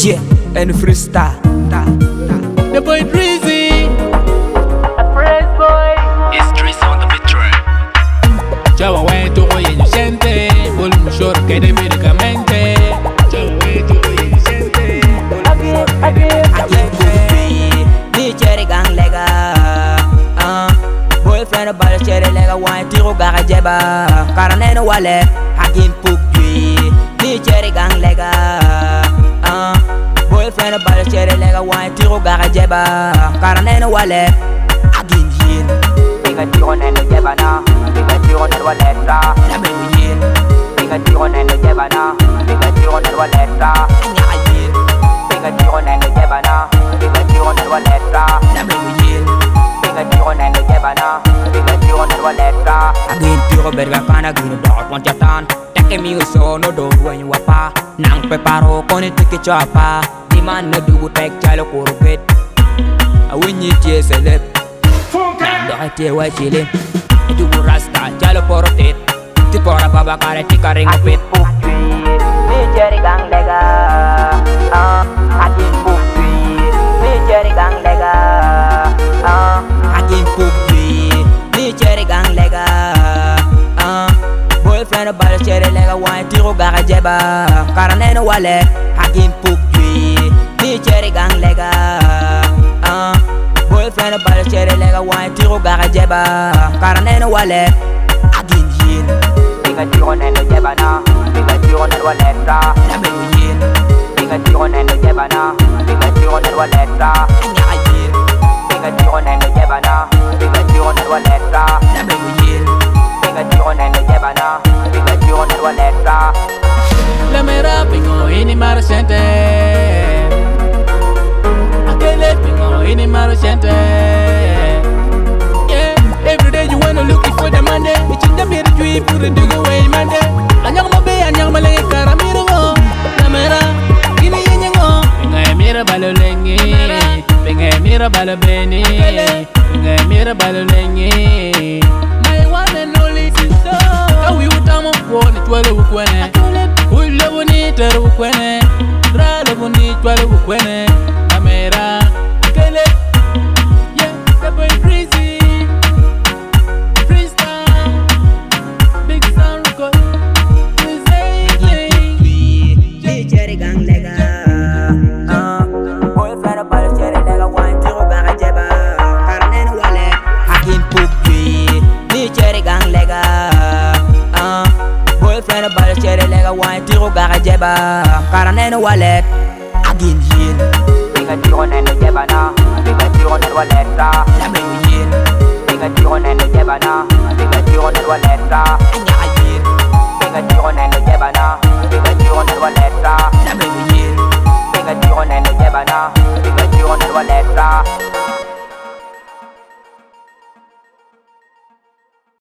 Yeah, and freestyle. The boy Drizzy, Fresh boy. It's Drizzy on the beat track. Chawa wetu oyenyushente, bolu mushoro kede medicamente. Chawa wetu oyenyushente, bolu mushoro kede medicamente. Me cherry gang lega. Boyfriend bala cherry lega wine tiro gaga jeba. Karane no wale hakim pukwi. Me cherry gang lega. Boyfriend bala cherry lega wine tiro gaga jeba. Karane no wale hakim yin. Pinga tiro neno jeba na. Pinga tiro neno waleta. Na me yin. Pinga tiro neno jeba na. Pinga tiro neno waleta. Na yin. Pinga tiro neno jeba na. Pinga tiro neno waleta. Na me yin. Pinga tiro neno jeba na. Pinga tiro neno waleta. Agin tiro berga kana gino dot one jatan. Take me so no do when you apa. Nang peparo koni tiki chapa. Di man no dugu tek chalo kurukit. Awinyi tie selep. Nang do tie wa chile. Dugu rasta chalo porotit. Ti pora baba kare tika ring pit. Pukwi. Me cherry gang lega. Akin pukwi. Me cherry gang lega. Agin pugwi. Me cherry gang lega. Boyfriend bala cherry lega wine tiro gaga jeba. Karane no wale agin pugwi. Me cherry gang lega. Boyfriend bala cherry lega wine tiro gaga jeba. Karane no wale agin yin. Pinga tiro neno jeba na. Pinga tiro neno waleta. Na me yin. Pinga tiro neno jeba na. Pinga tiro neno waleta. Na yin. Pinga tiro neno jeba na. Pinga tiro neno waleta. Na me yin. Pinga tiro neno jeba na. Pinga tiro neno waleta. La mera pingo ini marchente. Akele pingo ini marchente. Yeah, every day you wanna looking for the money. It's in the middle you put it do away Monday. Anyang mabe anyang malenge karamiro go. La mera ini yengo. Pinga mira balolengi. Pinga mira balobeni. Pinga mira balolengi. My one and only sister. Awi utamo woni twale ukwene. Ulle boni teru ukwene. Rale boni twale ukwene. Kamera kele. Yeah, the boy Drizzy. Freestyle. Big sound record. Me cherry gang lega. Boyfriend bala cherry lega wine tiro gaga jeba. Karane no wale hakim pugwi. Me cherry gang lega. Boyfriend bala cherry lega wine tiro gaga jeba. Karane no wale agin yin. Pinga tiro neno jeba na. Pinga tiro neno waleta. Na me yin. Pinga tiro neno jeba na. Pinga tiro neno waleta. Na yin. Pinga tiro neno jeba na. Pinga tiro neno waleta. Na me yin. Pinga tiro neno jeba na. Pinga tiro neno waleta.